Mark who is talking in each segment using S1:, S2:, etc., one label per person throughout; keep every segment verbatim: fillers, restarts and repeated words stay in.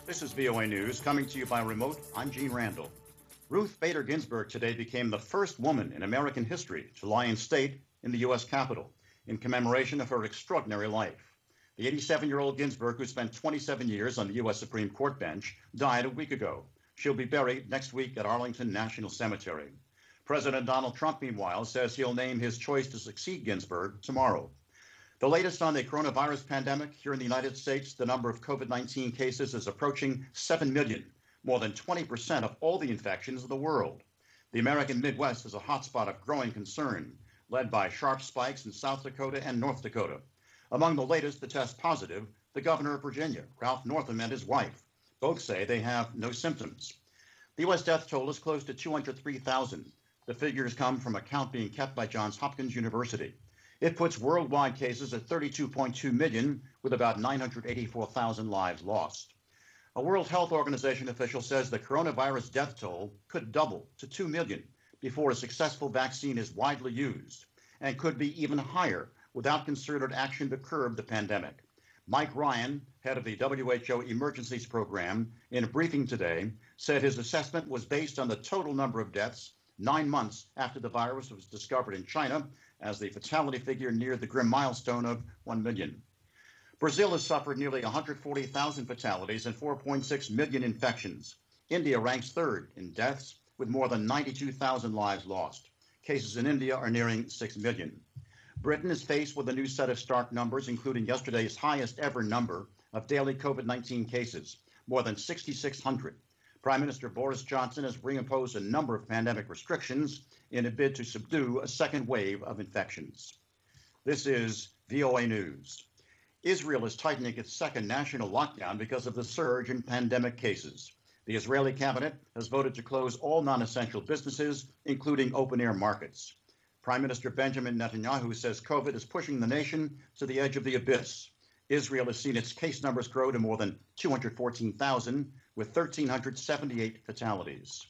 S1: This is V O A News, coming to you by remote. I'm Gene Randall. Ruth Bader Ginsburg today became the first woman in American history to lie in state in the U S Capitol in commemoration of her extraordinary life. The eighty-seven-year-old Ginsburg, who spent twenty-seven years on the U S Supreme Court bench, died a week ago. She'll be buried next week at Arlington National Cemetery. President Donald Trump, meanwhile, says he'll name his choice to succeed Ginsburg tomorrow. The latest on the coronavirus pandemic here in the United States, the number of COVID nineteen cases is approaching seven million, more than twenty percent of all the infections of the world. The American Midwest is a hotspot of growing concern, led by sharp spikes in South Dakota and North Dakota. Among the latest to test positive, the governor of Virginia, Ralph Northam, and his wife. Both say they have no symptoms. The U S death toll is close to two hundred three thousand. The figures come from a count being kept by Johns Hopkins University. It puts worldwide cases at thirty-two point two million, with about nine hundred eighty-four thousand lives lost. A World Health Organization official says the coronavirus death toll could double to two million before a successful vaccine is widely used, and could be even higher without concerted action to curb the pandemic. Mike Ryan, head of the W H O Emergencies Program, in a briefing today, said his assessment was based on the total number of deaths nine months after the virus was discovered in China, as the fatality figure neared the grim milestone of one million. Brazil has suffered nearly one hundred forty thousand fatalities and four point six million infections. India ranks third in deaths, with more than ninety-two thousand lives lost. Cases in India are nearing six million. Britain is faced with a new set of stark numbers, including yesterday's highest ever number of daily COVID nineteen cases, more than six thousand six hundred. Prime Minister Boris Johnson has reimposed a number of pandemic restrictions in a bid to subdue a second wave of infections. This is V O A News. Israel is tightening its second national lockdown because of the surge in pandemic cases. The Israeli cabinet has voted to close all non-essential businesses, including open-air markets. Prime Minister Benjamin Netanyahu says COVID is pushing the nation to the edge of the abyss. Israel has seen its case numbers grow to more than two hundred fourteen thousand, with one thousand three hundred seventy-eight fatalities.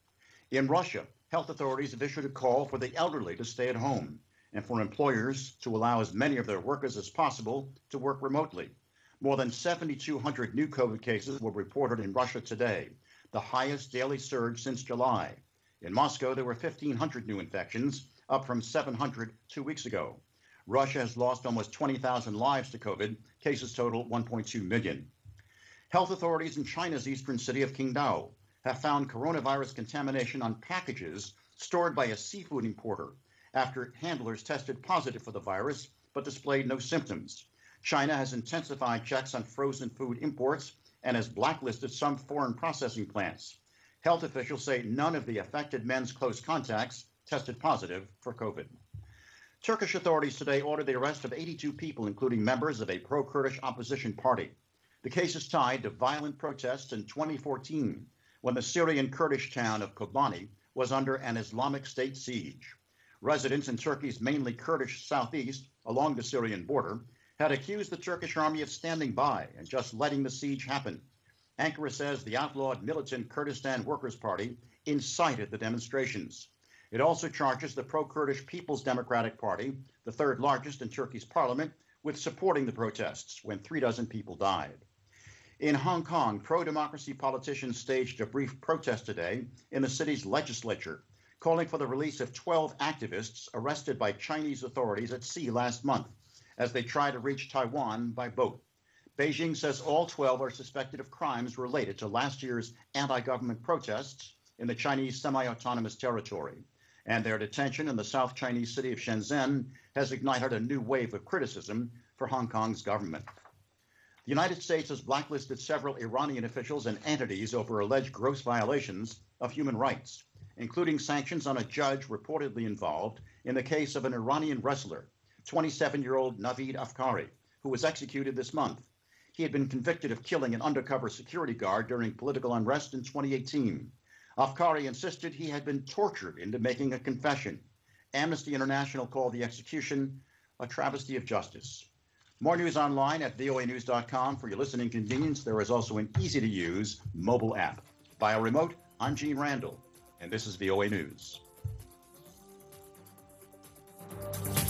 S1: In Russia, health authorities have issued a call for the elderly to stay at home and for employers to allow as many of their workers as possible to work remotely. More than seven thousand two hundred new COVID cases were reported in Russia today, the highest daily surge since July. In Moscow, there were fifteen hundred new infections, up from seven hundred two weeks ago. Russia has lost almost twenty thousand lives to COVID. Cases total one point two million. Health authorities in China's eastern city of Qingdao have found coronavirus contamination on packages stored by a seafood importer after handlers tested positive for the virus but displayed no symptoms. China has intensified checks on frozen food imports and has blacklisted some foreign processing plants. Health officials say none of the affected men's close contacts tested positive for COVID. Turkish authorities today ordered the arrest of eighty-two people, including members of a pro-Kurdish opposition party. The case is tied to violent protests in twenty fourteen, when the Syrian Kurdish town of Kobani was under an Islamic State siege. Residents in Turkey's mainly Kurdish southeast, along the Syrian border, had accused the Turkish army of standing by and just letting the siege happen. Ankara says the outlawed militant Kurdistan Workers' Party incited the demonstrations. It also charges the pro-Kurdish People's Democratic Party, the third largest in Turkey's parliament, with supporting the protests when three dozen people died. In Hong Kong, pro-democracy politicians staged a brief protest today in the city's legislature, calling for the release of twelve activists arrested by Chinese authorities at sea last month as they try to reach Taiwan by boat. Beijing says all twelve are suspected of crimes related to last year's anti-government protests in the Chinese semi-autonomous territory, and their detention in the South Chinese city of Shenzhen has ignited a new wave of criticism for Hong Kong's government. The United States has blacklisted several Iranian officials and entities over alleged gross violations of human rights, including sanctions on a judge reportedly involved in the case of an Iranian wrestler, twenty-seven-year-old Navid Afkari, who was executed this month. He had been convicted of killing an undercover security guard during political unrest in twenty eighteen. Afkari insisted he had been tortured into making a confession. Amnesty International called the execution a travesty of justice. More news online at V O A news dot com. For your listening convenience, there is also an easy-to-use mobile app. Via remote, I'm Gene Randall, and this is V O A News.